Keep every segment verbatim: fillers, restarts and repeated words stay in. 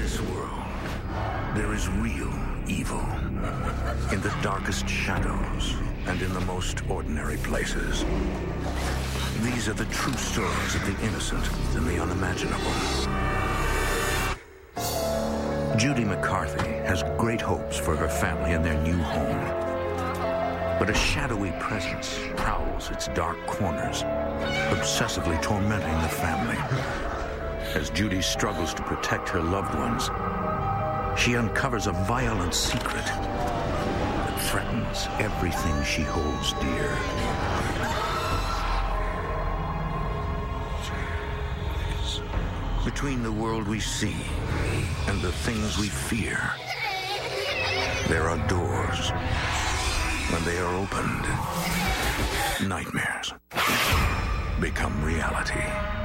this world, there is real evil. In the darkest shadows and in the most ordinary places. These are the true stories of the innocent and the unimaginable. Judy McCarthy has great hopes for her family in their new home. But a shadowy presence prowls its dark corners, obsessively tormenting the family. As Judy struggles to protect her loved ones, she uncovers a violent secret that threatens everything she holds dear. Between the world we see and the things we fear, there are doors. When they are opened, nightmares become reality.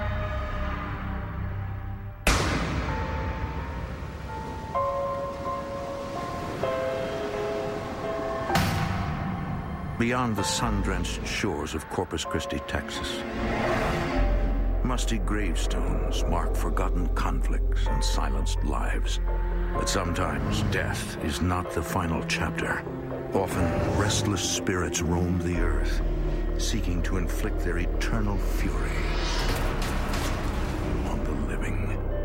Beyond the sun-drenched shores of Corpus Christi, Texas, musty gravestones mark forgotten conflicts and silenced lives. But sometimes death is not the final chapter. Often, restless spirits roam the earth, seeking to inflict their eternal fury on the living.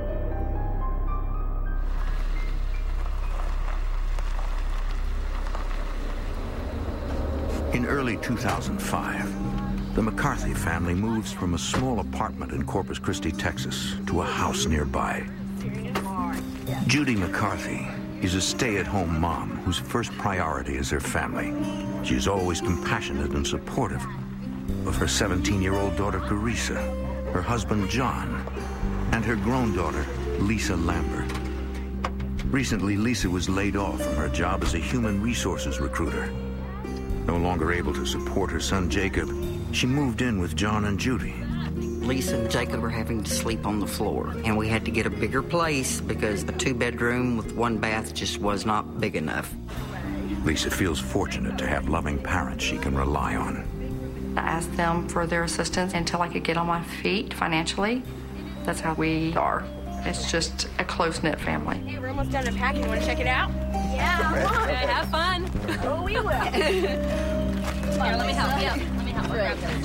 In early two thousand five, the McCarthy family moves from a small apartment in Corpus Christi, Texas, to a house nearby. Judy McCarthy is a stay-at-home mom whose first priority is her family. She is always compassionate and supportive of her seventeen-year-old daughter, Carissa, her husband, John, and her grown daughter, Lisa Lambert. Recently, Lisa was laid off from her job as a human resources recruiter. No longer able to support her son, Jacob, she moved in with John and Judy. Lisa and Jacob were having to sleep on the floor, and we had to get a bigger place because a two-bedroom with one bath just was not big enough. Lisa feels fortunate to have loving parents she can rely on. I asked them for their assistance until I could get on my feet financially. That's how we are. It's just a close-knit family. Hey, we're almost done unpacking. Want to check it out? Yeah, come on. Okay, have fun. Oh, we will. Here, let me help you. Let me help you. Grab this.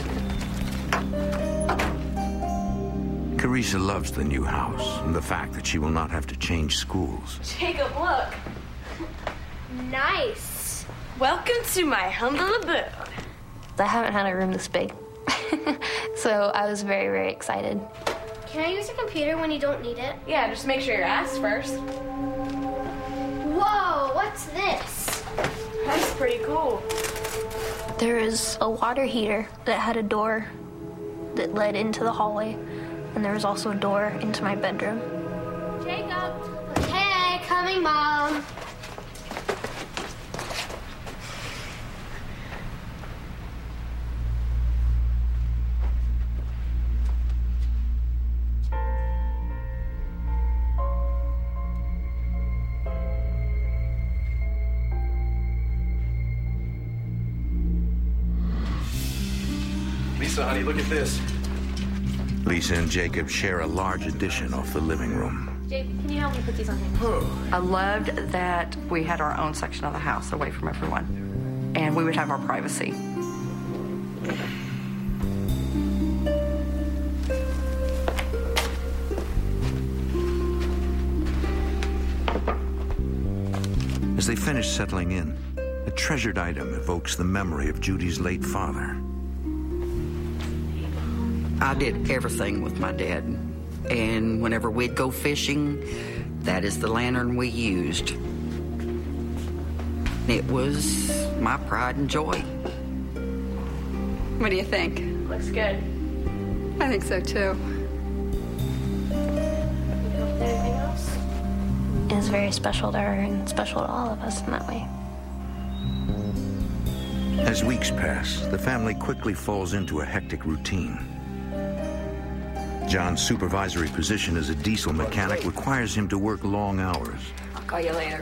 Carissa loves the new house and the fact that she will not have to change schools. Jacob, look. Nice. Welcome to my humble abode. I haven't had a room this big. So I was very, very excited. Can I use your computer when you don't need it? Yeah, just make sure you're asked first. Whoa, what's this? That's pretty cool. There is a water heater that had a door that led into the hallway, and there was also a door into my bedroom. Jacob. Okay, coming, Mom. Lisa, honey, look at this. Lisa and Jacob share a large addition off the living room. Jake, can you help me put these on here? I loved that we had our own section of the house away from everyone, and we would have our privacy. As they finish settling in, a treasured item evokes the memory of Judy's late father. I did everything with my dad, and whenever we'd go fishing, that is the lantern we used. It was my pride and joy. What do you think? Looks good. I think so, too. Anything else? It was very special to her and special to all of us in that way. As weeks pass, the family quickly falls into a hectic routine. John's supervisory position as a diesel mechanic requires him to work long hours. I'll call you later.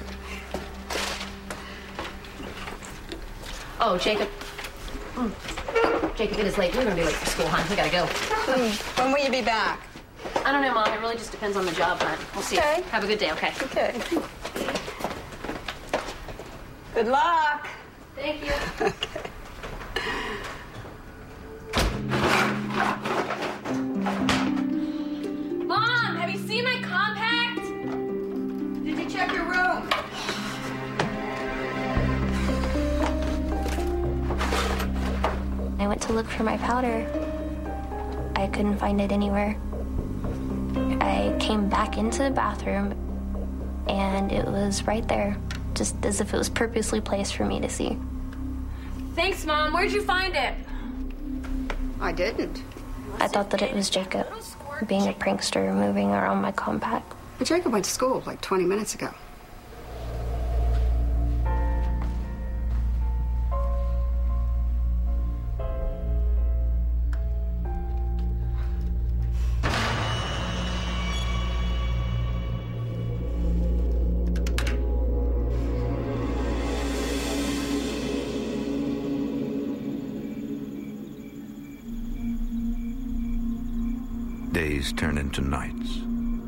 Oh, Jacob. Mm. Jacob, it is late. We're going to be late for school, hon. We got to go. When will you be back? Uh, I don't know, Mom. It really just depends on the job, hon. We'll see. Okay. Have a good day, okay? Okay. Good luck. Thank you. Okay. Mom, have you seen my compact? Did you check your room? I went to look for my powder. I couldn't find it anywhere. I came back into the bathroom, and it was right there, just as if it was purposely placed for me to see. Thanks, Mom. Where'd you find it? I didn't. I thought that it was Jacob, being a prankster, moving around my compact. But Jacob went to school like twenty minutes ago. Days turn into nights.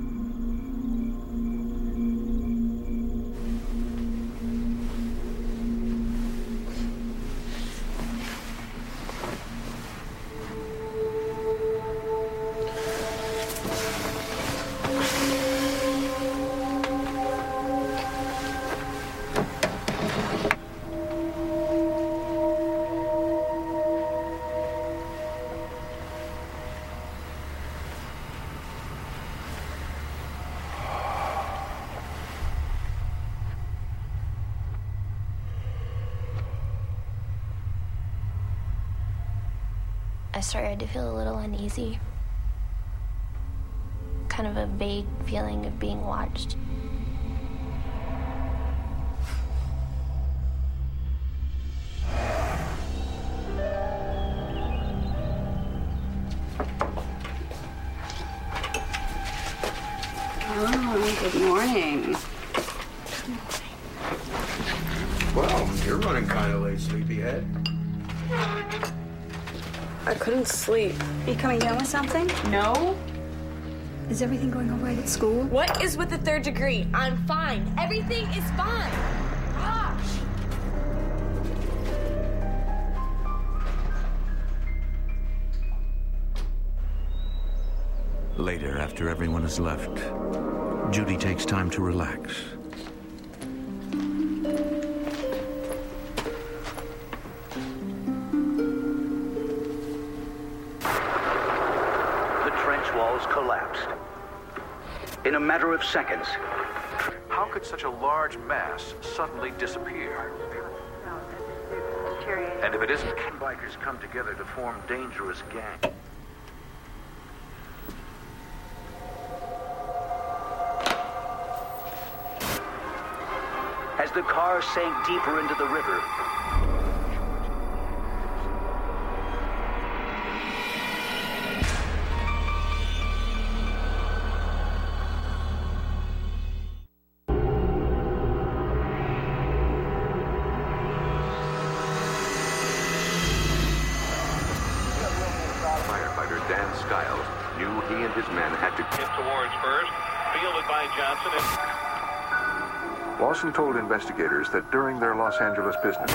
I started to feel a little uneasy. Kind of a vague feeling of being watched. Oh, good morning. Well, you're running kind of late, sleepyhead. I couldn't sleep. Are you coming down with something? No. Is everything going all right at school? What is with the third degree? I'm fine. Everything is fine. Gosh. Later, after everyone has left, Judy takes time to relax. Collapsed. In a matter of seconds. How could such a large mass suddenly disappear? And if it isn't, bikers come together to form dangerous gangs. As the car sank deeper into the river, Lawson told investigators that during their Los Angeles business...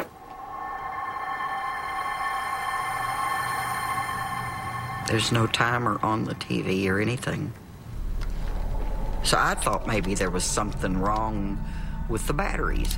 There's no timer on the T V or anything. So I thought maybe there was something wrong with the batteries.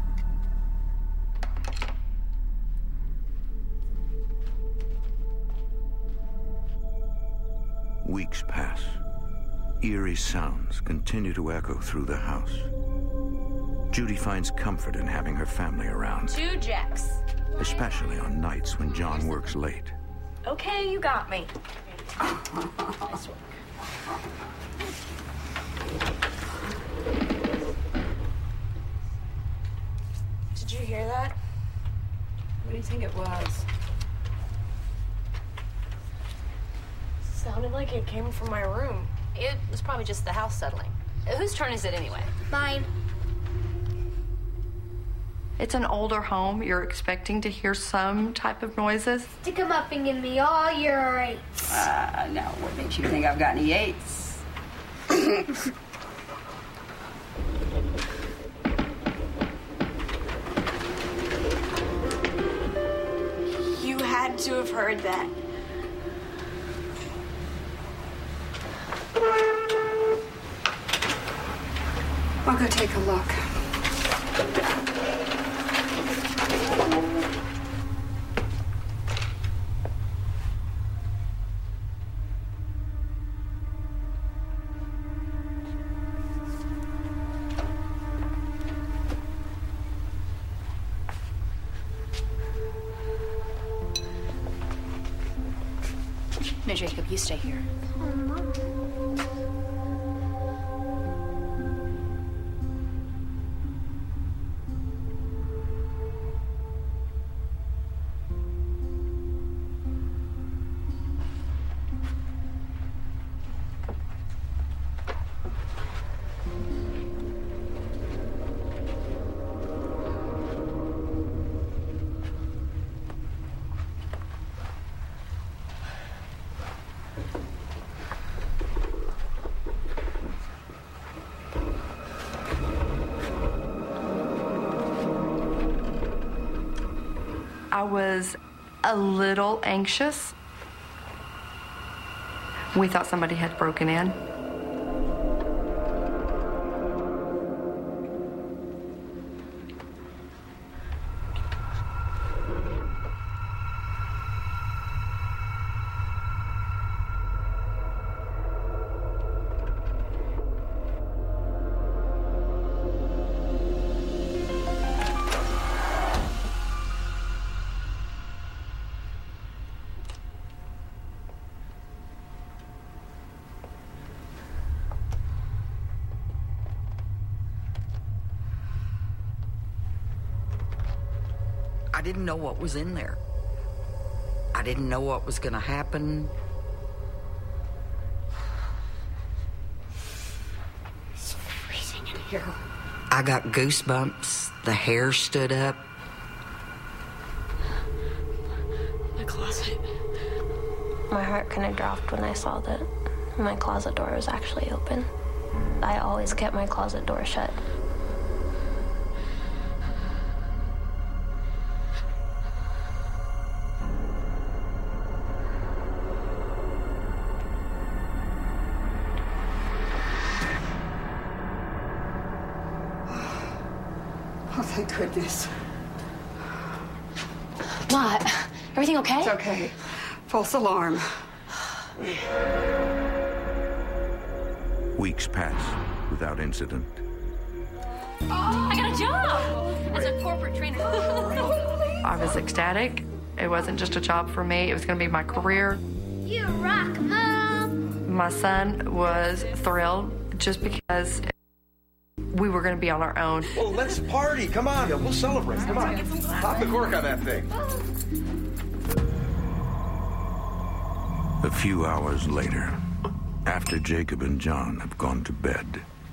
Weeks pass. Eerie sounds continue to echo through the house. Judy finds comfort in having her family around. Two jacks. Especially on nights when John works late. Okay, you got me. Did you hear that? What do you think it was? Sounded like it came from my room. It was probably just the house settling. Whose turn is it anyway? Mine. It's an older home. You're expecting to hear some type of noises. Stick 'em up and give me all your eights. Uh, no. What makes you think I've got any eights? You had to have heard that. I'll go take a look. No, Jacob, you stay here. I was a little anxious. We thought somebody had broken in. I didn't know what was in there. I didn't know what was going to happen. It's freezing in here. I got goosebumps. The hair stood up. My closet. My heart kind of dropped when I saw that my closet door was actually open. I always kept my closet door shut. Oh, thank goodness. What? Everything okay? It's okay. False alarm. Weeks pass without incident. Oh, I got a job as a corporate trainer. I was ecstatic. It wasn't just a job for me. It was going to be my career. You rock, Mom. My son was thrilled just because we were going to be on our own. Oh, let's party. Come on. We'll celebrate. Come on. Pop the cork on that thing. A few hours later, after Jacob and John have gone to bed.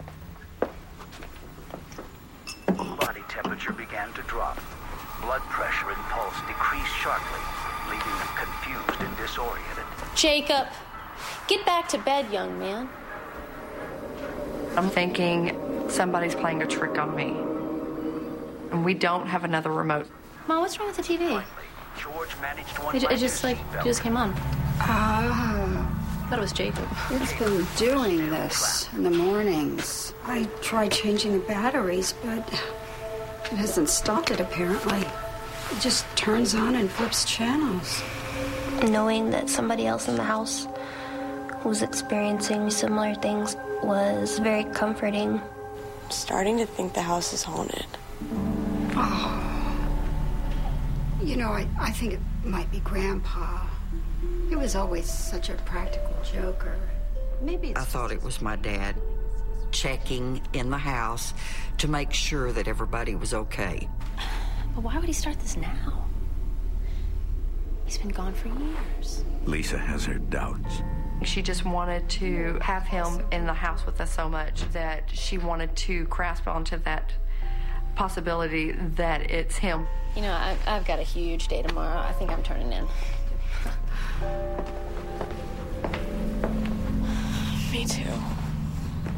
Body temperature began to drop. Blood pressure and pulse decreased sharply, leaving them confused and disoriented. Jacob, get back to bed, young man. I'm thinking somebody's playing a trick on me. And we don't have another remote. Mom, what's wrong with the T V? George managed one It, it just like it just came on. Ah. I thought it was Jacob. It's been doing this in the mornings. I tried changing the batteries, but it hasn't stopped it apparently. It just turns on and flips channels. Knowing that somebody else in the house was experiencing similar things was very comforting. I'm starting to think the house is haunted. Oh. You know, I, I think it might be Grandpa. He was always such a practical joker. Maybe it's I thought it was my dad checking in the house to make sure that everybody was okay. But why would he start this now? He's been gone for years. Lisa has her doubts. She just wanted to have him in the house with us so much that she wanted to grasp onto that possibility that it's him. You know, I, I've got a huge day tomorrow. I think I'm turning in. Me too.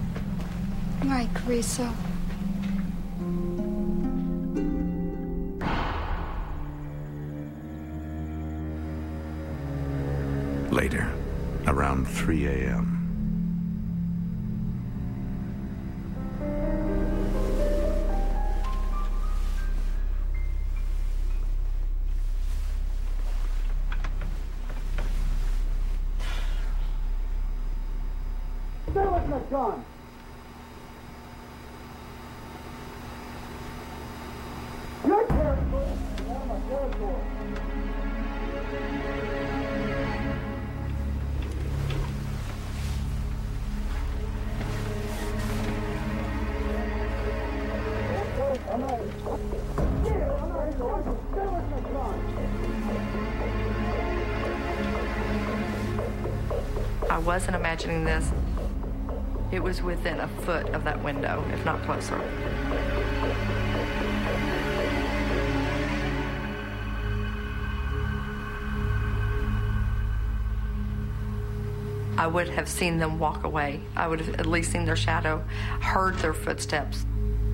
night, Carissa. Later, around three a.m. Stay with me, John. Your territory is now my territory. I wasn't imagining this. It was within a foot of that window, if not closer. I would have seen them walk away. I would have at least seen their shadow, heard their footsteps.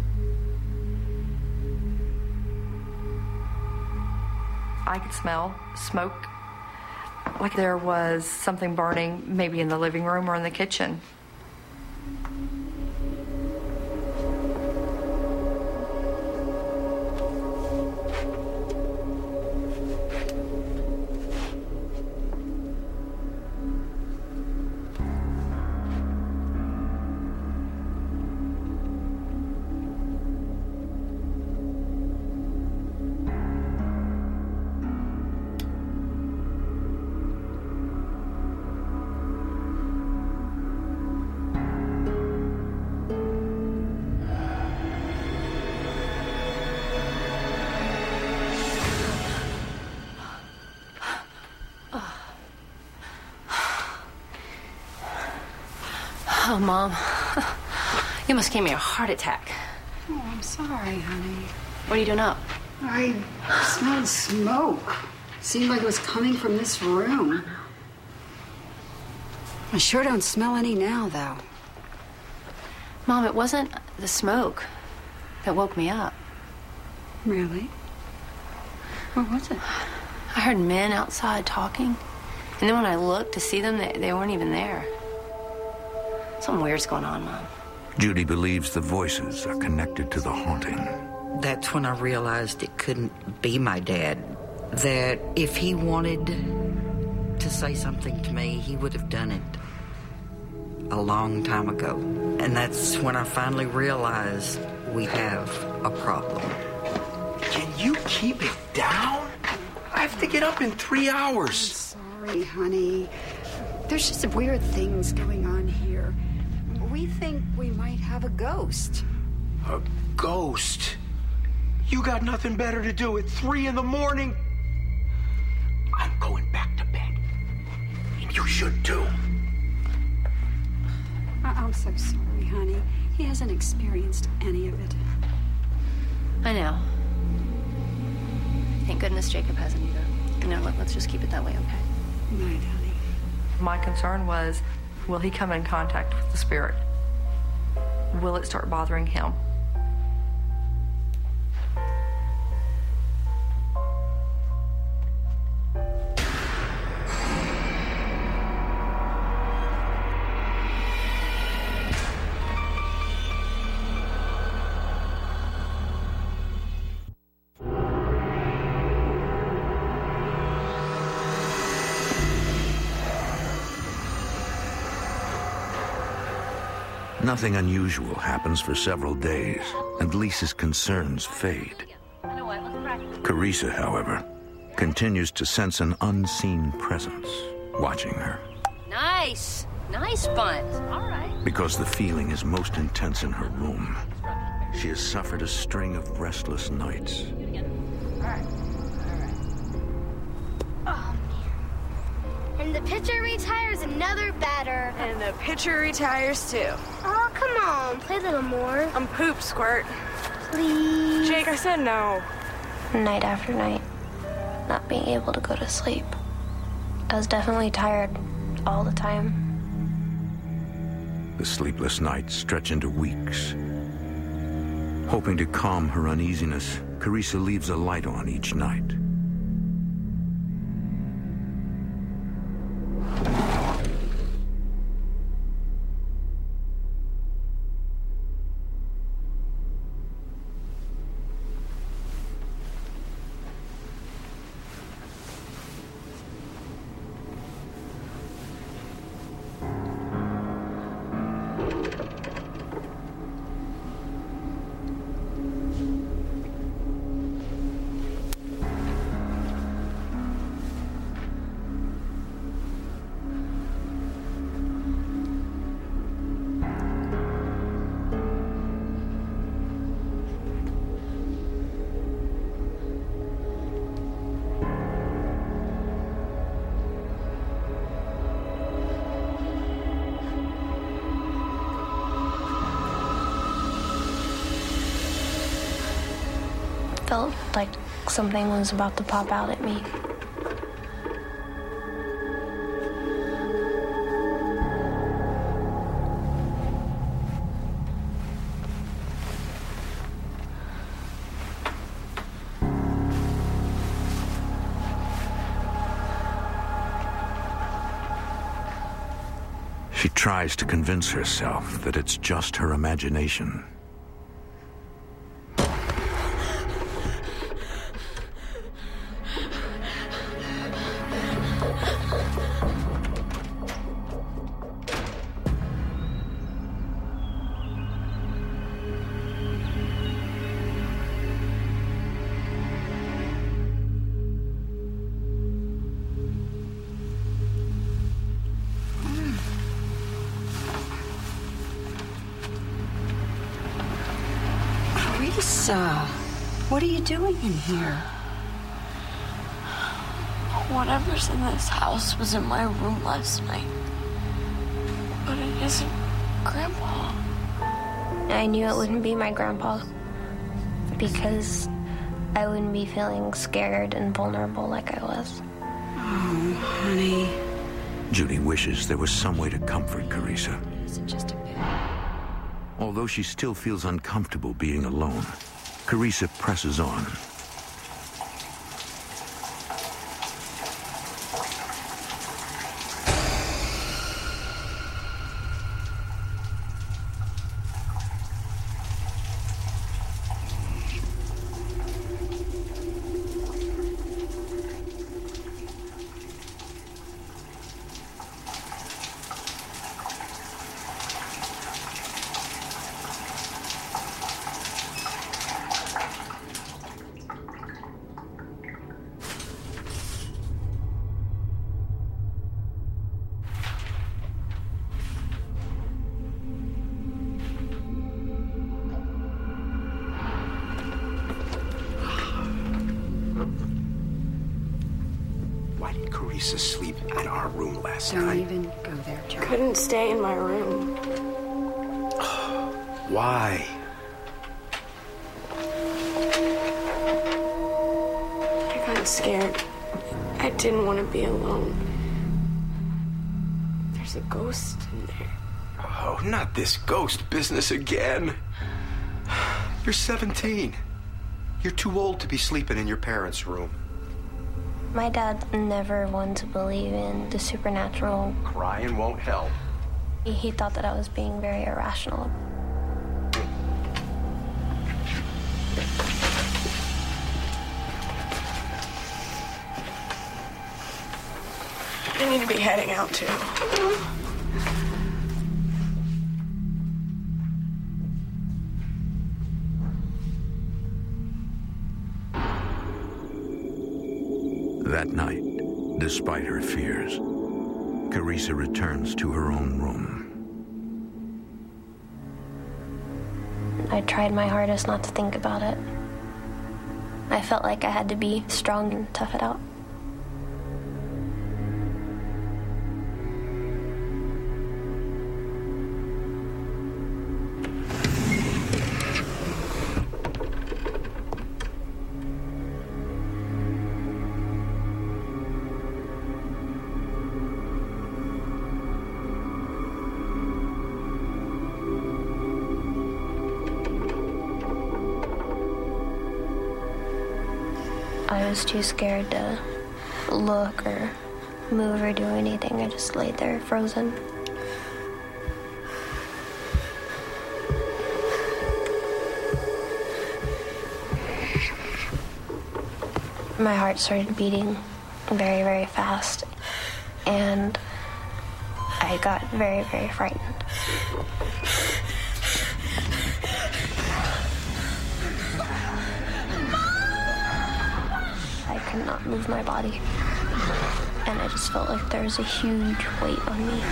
I could smell smoke, like there was something burning, maybe in the living room or in the kitchen. Oh, Mom. You must give me a heart attack. Oh, I'm sorry, honey. What are you doing up? I smelled smoke. Seemed like it was coming from this room. I sure don't smell any now, though. Mom, it wasn't the smoke that woke me up. Really? What was it? I heard men outside talking. And then when I looked to see them, they, they weren't even there. Something weird's going on, Mom. Judy believes the voices are connected to the haunting. That's when I realized it couldn't be my dad. That if he wanted to say something to me, he would have done it a long time ago. And that's when I finally realized we have a problem. Can you keep it down? I have to get up in three hours. I'm sorry, honey. There's just weird things going on here. We think we might have a ghost. A ghost? You got nothing better to do at three in the morning? I'm going back to bed. And you should too. I- I'm so sorry, honey. He hasn't experienced any of it. I know. Thank goodness Jacob hasn't either. You know, let, let's just keep it that way, okay? Night, honey. My concern was, will he come in contact with the spirit? Will it start bothering him? Nothing unusual happens for several days, and Lisa's concerns fade. Carissa, however, continues to sense an unseen presence watching her. Nice. Nice bunt. All right. Because the feeling is most intense in her room. She has suffered a string of restless nights. And the pitcher retires, another batter. And the pitcher retires too. Oh, come on, play a little more. I'm poop, Squirt. Please. Jake, I said no. Night after night, not being able to go to sleep. I was definitely tired all the time. The sleepless nights stretch into weeks. Hoping to calm her uneasiness, Carissa leaves a light on each night. Felt like something was about to pop out at me. She tries to convince herself that it's just her imagination. Carissa, what are you doing in here? Whatever's in this house was in my room last night. But it isn't Grandpa. I knew it wouldn't be my grandpa because I wouldn't be feeling scared and vulnerable like I was. Oh, honey. Judy wishes there was some way to comfort Carissa. Is it just a bit? Although she still feels uncomfortable being alone, Carissa presses on. Why did Carissa sleep at our room last Don't night? Don't even go there, Joe. Couldn't stay in my room. Why? I got scared. I didn't want to be alone. There's a ghost in there. Oh, not this ghost business again. You're seventeen. You're too old to be sleeping in your parents' room. My dad never wanted to believe in the supernatural. Crying won't help. He, he thought that I was being very irrational. I need to be heading out too. That night, despite her fears, Carissa returns to her own room. I tried my hardest not to think about it. I felt like I had to be strong and tough it out. I was too scared to look or move or do anything. I just laid there frozen. My heart started beating very, very fast, and I got very, very frightened. I could not move my body, and I just felt like there was a huge weight on me.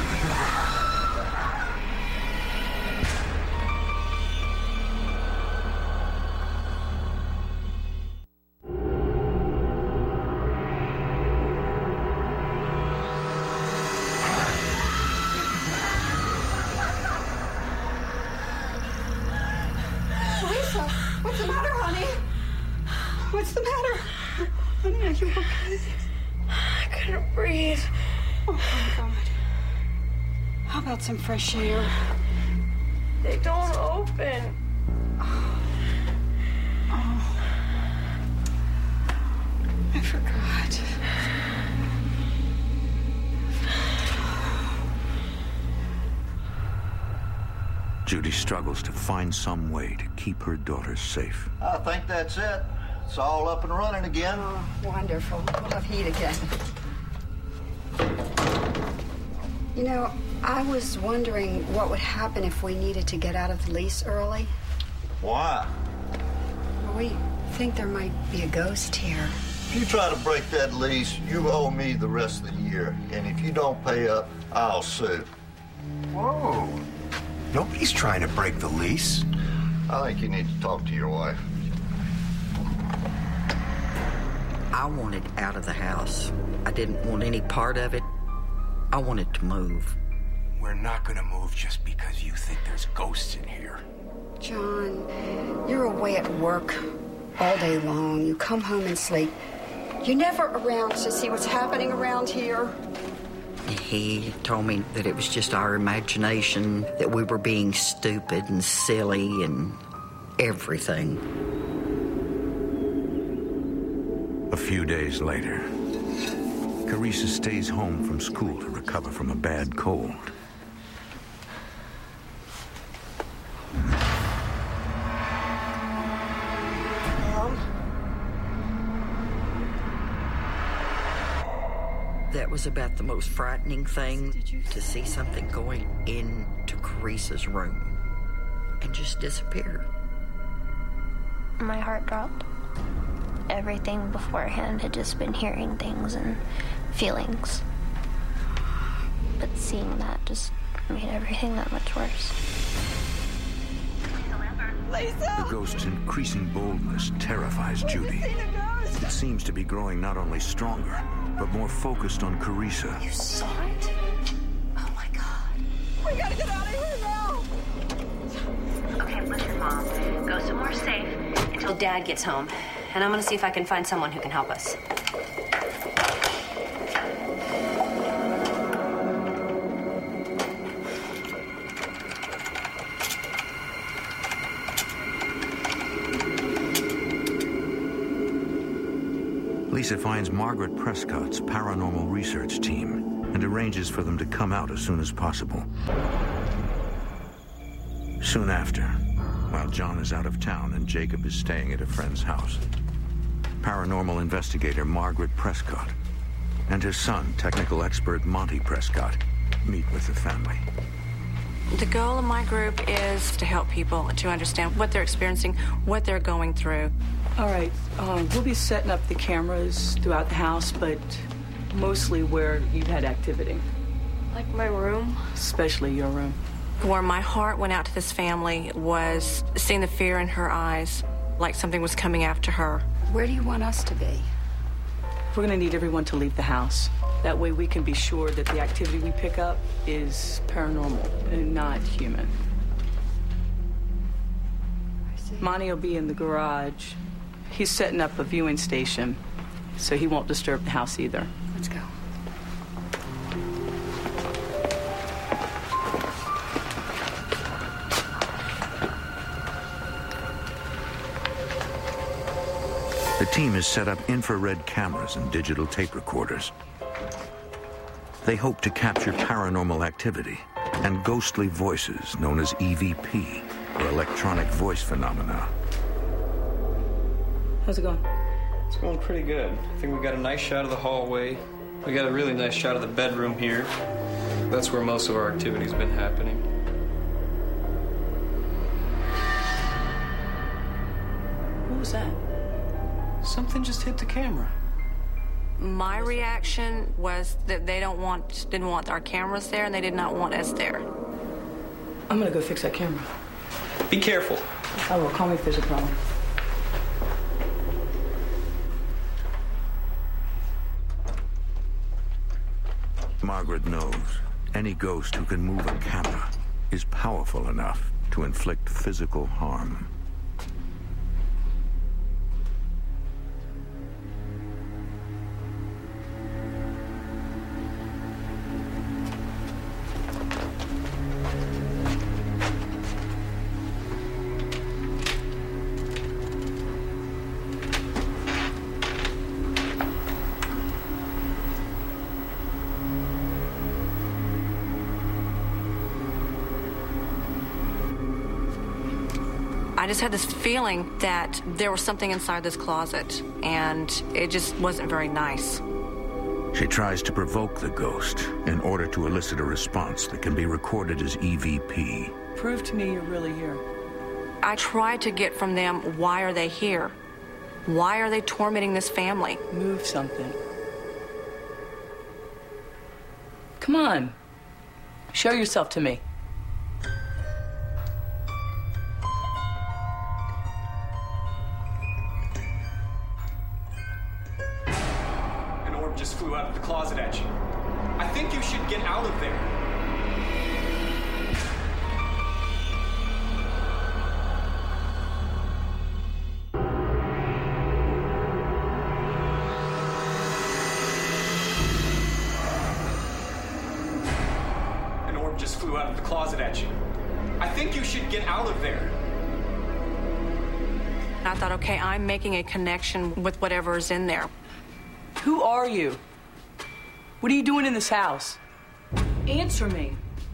What's the matter, honey? What's the matter? Honey, are you okay? I couldn't breathe. Oh, my God. How about some fresh air? They don't open. Oh. Oh. I forgot. Judy struggles to find some way to keep her daughter safe. I think that's it. It's all up and running again. Oh, wonderful. We'll have heat again. You know, I was wondering what would happen if we needed to get out of the lease early. Why? Well, we think there might be a ghost here. If you try to break that lease, you owe me the rest of the year. And if you don't pay up, I'll sue. Whoa. Nobody's trying to break the lease. I think you need to talk to your wife. I wanted out of the house. I didn't want any part of it. I wanted to move. We're not gonna move just because you think there's ghosts in here. John, you're away at work all day long. You come home and sleep. You're never around to see what's happening around here. He told me that it was just our imagination, that we were being stupid and silly and everything. A few days later, Carissa stays home from school to recover from a bad cold. Mom? That was about the most frightening thing, to see something going into Carissa's room and just disappear. My heart dropped. Everything beforehand had just been hearing things and feelings. But seeing that just made everything that much worse. The ghost's increasing boldness terrifies Judy. It seems to be growing not only stronger, but more focused on Carissa. You saw it? Oh my God. We gotta get out of here now. Okay, listen, Mom. Go somewhere safe until Dad gets home. And I'm gonna see if I can find someone who can help us. Lisa finds Margaret Prescott's paranormal research team and arranges for them to come out as soon as possible. Soon after, while John is out of town and Jacob is staying at a friend's house, paranormal investigator Margaret Prescott and her son, technical expert Monty Prescott, meet with the family. The goal of my group is to help people to understand what they're experiencing, what they're going through. All right, um, we'll be setting up the cameras throughout the house, but mostly where you've had activity. Like my room? Especially your room. Where my heart went out to this family was seeing the fear in her eyes, like something was coming after her. Where do you want us to be? We're going to need everyone to leave the house. That way we can be sure that the activity we pick up is paranormal and not human. Monty will be in the garage. He's setting up a viewing station, so he won't disturb the house either. Let's go. The team has set up infrared cameras and digital tape recorders. They hope to capture paranormal activity and ghostly voices known as E V P, or electronic voice phenomena. How's it going? It's going pretty good. I think we got a nice shot of the hallway. We got a really nice shot of the bedroom here. That's where most of our activity's been happening. What was that? Something just hit the camera. My reaction was that they don't want, didn't want our cameras there, and they did not want us there. I'm gonna go fix that camera. Be careful. I will. Call me if there's a problem. Margaret knows any ghost who can move a camera is powerful enough to inflict physical harm. I just had this feeling that there was something inside this closet, and it just wasn't very nice. She tries to provoke the ghost in order to elicit a response that can be recorded as E V P. Prove to me you're really here. I tried to get from them, why are they here? Why are they tormenting this family? Move something. Come on. Show yourself to me. Just flew out of the closet at you. I think you should get out of there. An orb just flew out of the closet at you. I think you should get out of there. I thought, okay, I'm making a connection with whatever is in there. Who are you? What are you doing in this house? Answer me.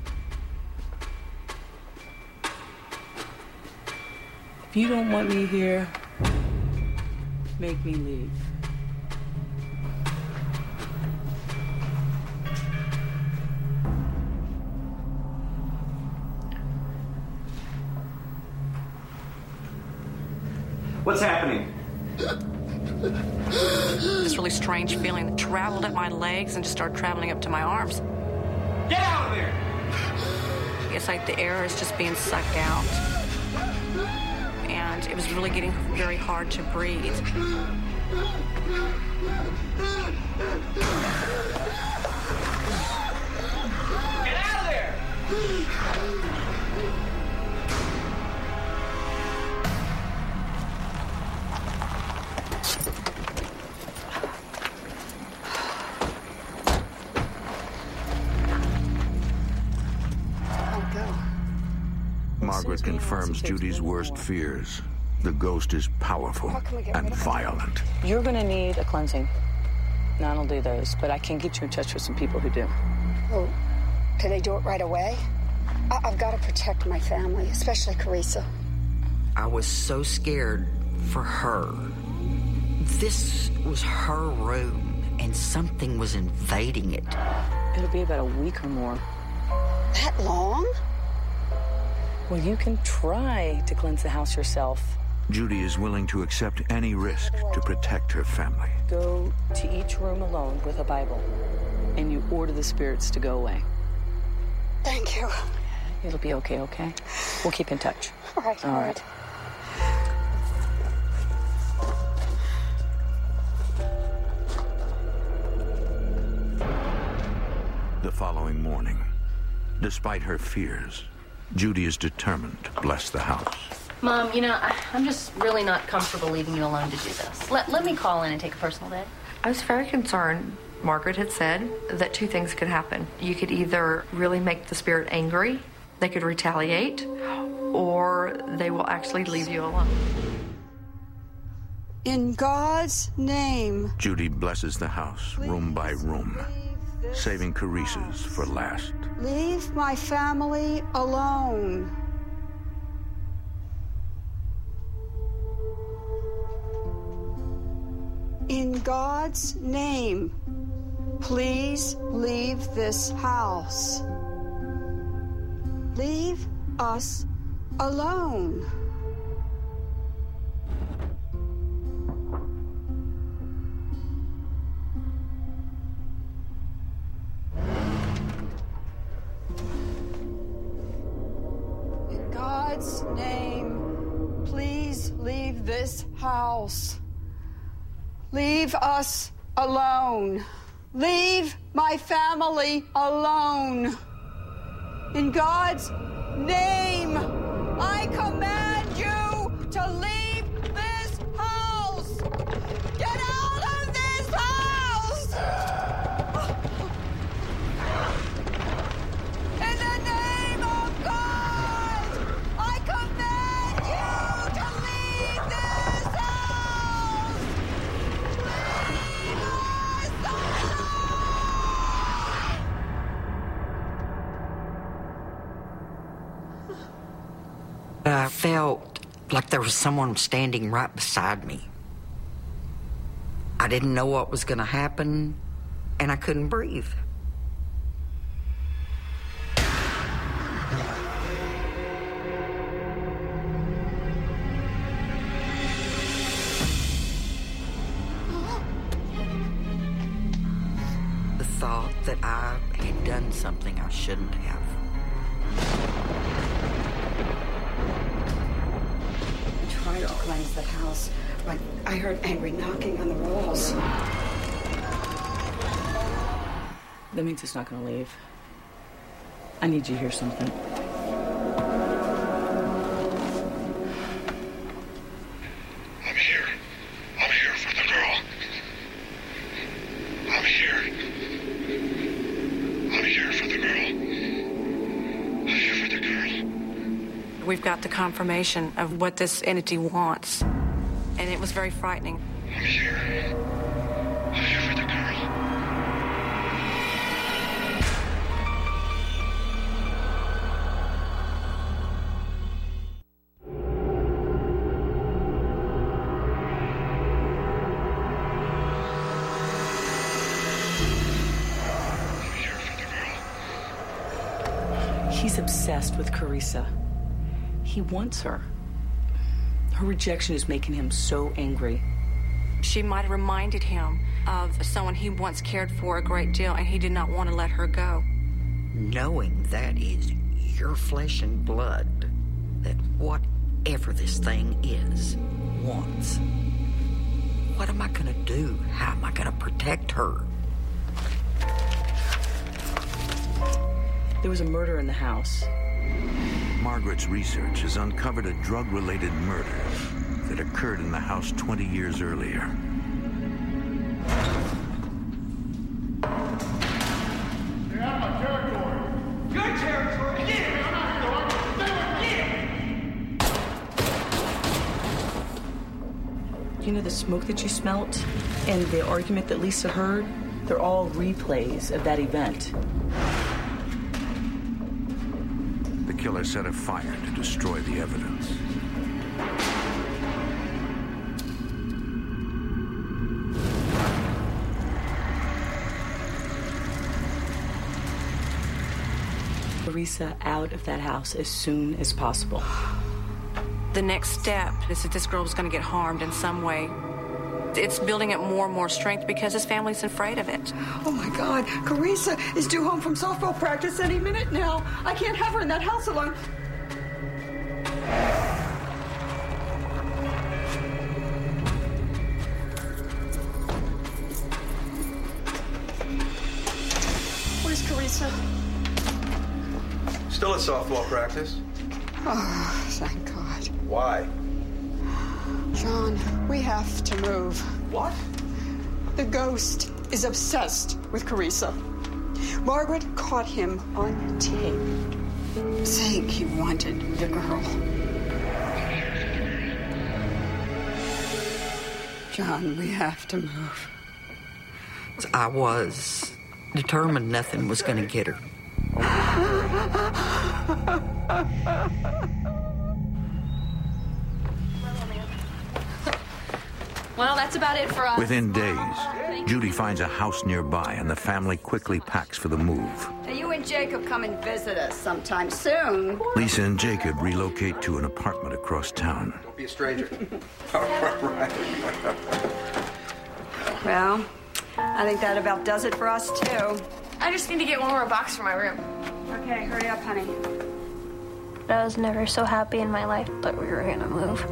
If you don't want me here, make me leave. What's happening? This really strange feeling that traveled up my legs and just started traveling up to my arms. Get out of there! It's like the air is just being sucked out. And it was really getting very hard to breathe. Get out of there! Margaret confirms Judy's worst fears. The ghost is powerful and violent. You're gonna need a cleansing. None will do those, but I can get you in touch with some people who do. Oh, can they do it right away? I- I've got to protect my family, especially Carissa. I was so scared for her. This was her room, and something was invading it. It'll be about a week or more. That long? Well, you can try to cleanse the house yourself. Judy is willing to accept any risk to protect her family. Go to each room alone with a Bible, and you order the spirits to go away. Thank you. It'll be okay, okay? We'll keep in touch. All right, all, all right. The following morning, despite her fears, Judy is determined to bless the house. Mom, you know, I, I'm just really not comfortable leaving you alone to do this. Let, let me call in and take a personal day. I was very concerned. Margaret had said that two things could happen. You could either really make the spirit angry, they could retaliate, or they will actually leave you alone. In God's name. Judy blesses the house, room by room, saving Carissa's for last. Leave my family alone. In God's name, please leave this house. Leave us alone. In God's name, please leave this house. Leave us alone. Leave my family alone. In God's name, I command you to leave this house. Get out of this house. In the name of God, I command you to leave this house. Leave us I felt like there was someone standing right beside me. I didn't know what was going to happen, and I couldn't breathe. The thought that I had done something I shouldn't have. I tried to cleanse the house, but I heard angry knocking on the walls. That means it's not going to leave. I need you to hear something. I'm here. I'm here for the girl. I'm here. I'm here for the girl. I'm here for the girl. We've got the confirmation of what this entity wants, and it was very frightening. I'm here. I'm here for the girl. He's obsessed with Carissa. He wants her. Her rejection is making him so angry. She might have reminded him of someone he once cared for a great deal, and he did not want to let her go. Knowing that is your flesh and blood, that whatever this thing is, wants. What am I going to do? How am I going to protect her? There was a murder in the house. Margaret's research has uncovered a drug-related murder that occurred in the house twenty years earlier. Get out of my territory. Your territory? Yeah, I'm not here to argue. You know the smoke that you smelt and the argument that Lisa heard? They're all replays of that event. The killer set a fire to destroy the evidence. Carissa out of that house as soon as possible. The next step is that this girl was going to get harmed in some way. It's building up more and more strength because his family's afraid of it. Oh, my God. Carissa is due home from softball practice any minute now. I can't have her in that house alone. Where's Carissa? Still at softball practice. Oh, thank God. Why? John, we have to move. What? The ghost is obsessed with Carissa. Margaret caught him on tape, saying he wanted the girl. John, we have to move. I was determined nothing was going to get her. Well, that's about it for us. Within days, Judy finds a house nearby, and the family quickly packs for the move. Now, you and Jacob come and visit us sometime soon. Lisa and Jacob relocate to an apartment across town. Don't be a stranger. All right. Well, I think that about does it for us, too. I just need to get one more box for my room. Okay, hurry up, honey. I was never so happy in my life that we were gonna move.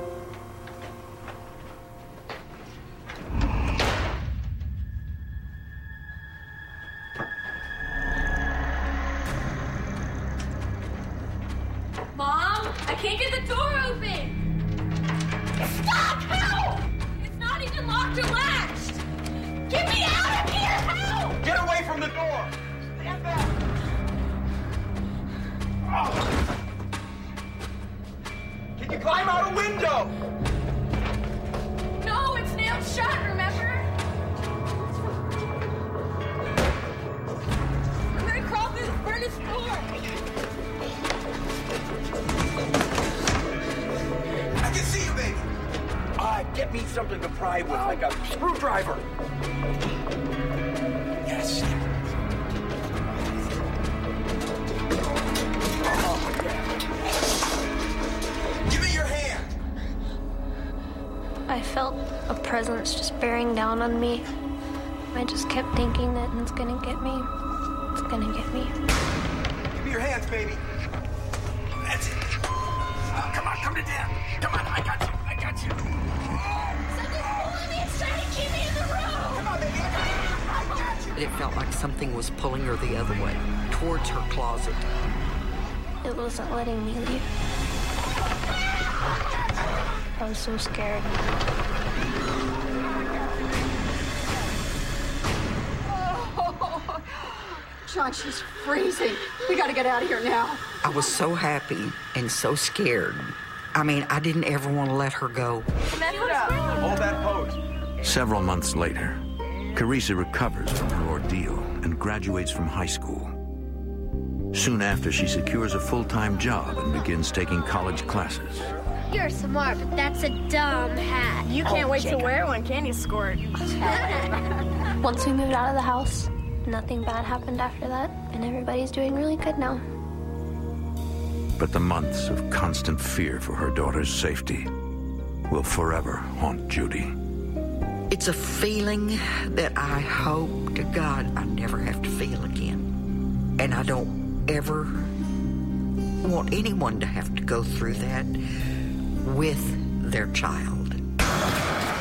Mom, I can't get the door open. Stop! Help! It's not even locked or latched. Get me out of here! Help! Get away from the door! Stand back! Oh. Can you climb out a window? No, it's nailed shut, remember? I'm gonna crawl through the furnace door. I can see you, baby. Ah, get me something to pry with, like a screwdriver. Yes. Oh, yeah. Give me your hand. I felt a presence just bearing down on me. I just kept thinking that it's gonna get me. It's gonna get me. Give me your hands, baby. That's it. Oh, come on, come to Dad. Come on, I got you. I got you. Something's pulling me. It's trying to keep me in the room. Come on, baby. I got you. It felt like something was pulling her the other way, towards her closet. It wasn't letting me leave. I was so scared. Oh, John, she's freezing. We gotta get out of here now. I was so happy and so scared. I mean, I didn't ever want to let her go. Hold that pose. Several months later, Carissa recovers from her ordeal and graduates from high school. Soon after, she secures a full-time job and begins taking college classes. You're smart, but that's a dumb hat. You can't wait to wear one, can you, Squirt? Once we moved out of the house, nothing bad happened after that, and everybody's doing really good now. But the months of constant fear for her daughter's safety will forever haunt Judy. It's a feeling that I hope to God I never have to feel again. And I don't ever want anyone to have to go through that with their child.